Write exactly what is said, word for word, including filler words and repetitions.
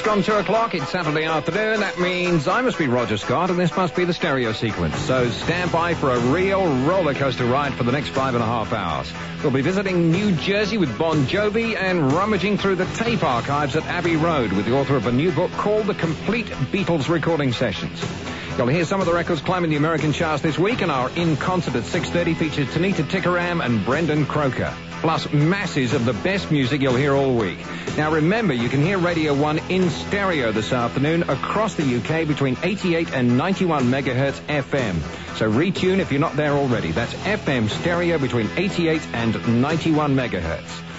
gone two o'clock. It's Saturday afternoon. That means I must be Roger Scott, and this must be the stereo sequence. So stand by for a real roller coaster ride for the next five and a half hours. We'll be visiting New Jersey with Bon Jovi and rummaging through the tape archives at Abbey Road with the author of a new book called The Complete Beatles Recording Sessions. You'll hear some of the records climbing the American charts this week, and our In Concert at six thirty features Tanita Tikaram and Brendan Croker. Plus masses of the best music you'll hear all week. Now remember, you can hear Radio one in stereo this afternoon across the U K between eighty-eight and ninety-one megahertz F M. So retune if you're not there already. That's F M stereo between eighty-eight and ninety-one megahertz.